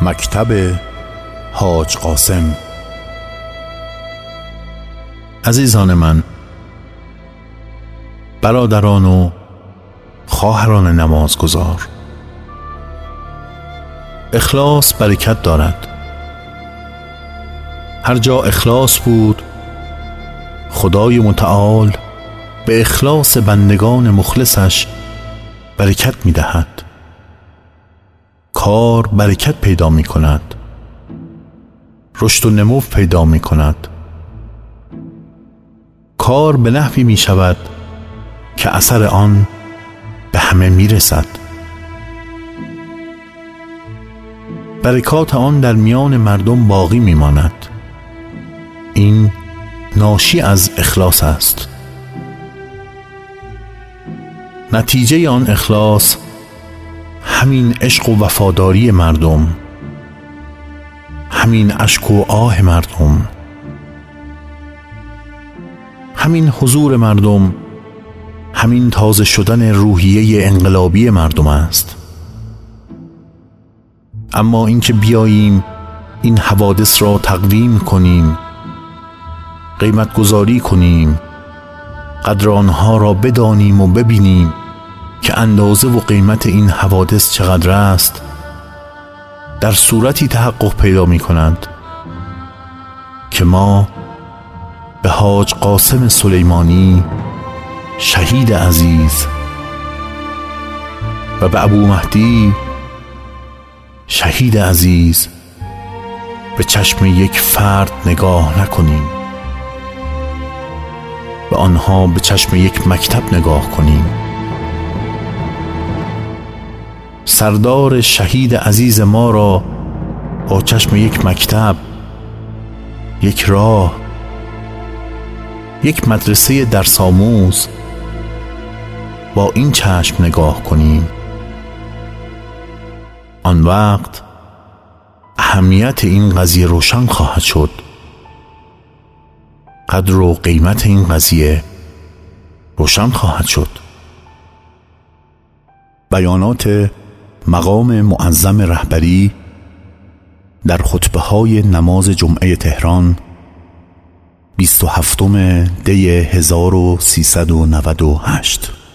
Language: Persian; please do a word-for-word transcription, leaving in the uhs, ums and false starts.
مکتب حاج قاسم. عزیزان من، برادران و خواهران نمازگزار، اخلاص برکت دارد. هر جا اخلاص بود، خدای متعال به اخلاص بندگان مخلصش برکت می دهد. کار برکت پیدا می کند، رشد و نمو پیدا می کند. کار به نحوی می شود که اثر آن به همه می رسد. برکات آن در میان مردم باقی می ماند. این ناشی از اخلاص است. نتیجه آن اخلاص همین عشق و وفاداری مردم، همین اشک و آه مردم، همین حضور مردم، همین تازه شدن روحیه انقلابی مردم است. اما اینکه بیاییم این حوادث را تقویم کنیم، قیمت گذاری کنیم، قدر آنها را بدانیم و ببینیم که اندازه و قیمت این حوادث چقدر است، در صورتی تحقق پیدا می کند که ما به حاج قاسم سلیمانی شهید عزیز و به ابو مهدی شهید عزیز به چشم یک فرد نگاه نکنیم، به آنها به چشم یک مکتب نگاه کنیم. سردار شهید عزیز ما را با چشم یک مکتب، یک راه، یک مدرسه درس آموز با این چشم نگاه کنیم. آن وقت اهمیت این قضیه روشن خواهد شد، قدر و قیمت این قضیه روشن خواهد شد. بیانات مقام معظم رهبری در خطبه های نماز جمعه تهران بیست و هفتم دی هزار و سیصد و نود و هشت.